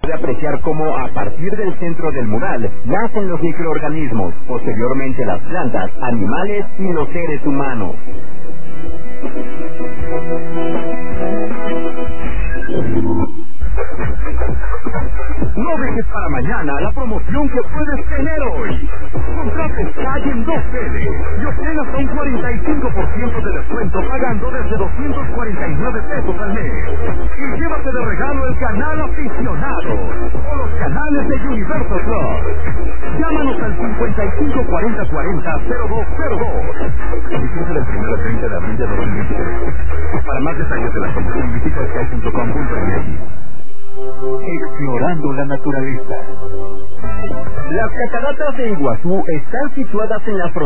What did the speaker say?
Puede apreciar cómo a partir del centro del mural nacen los microorganismos, posteriormente las plantas, animales y los seres humanos. No dejes para mañana la promoción que puedes tener hoy. Contrate Sky en 2 veces y obtén hasta un 45% de descuento pagando desde 249 pesos al mes. Y llévate de regalo el canal aficionado o los canales de Universo Club. Llámanos al 554040-0202. Vigencia del 1 al 30 de abril de 2023. Para más detalles de la promoción visita sky.com.mx. Explorando la naturaleza. Las cataratas de Iguazú están situadas en la frontera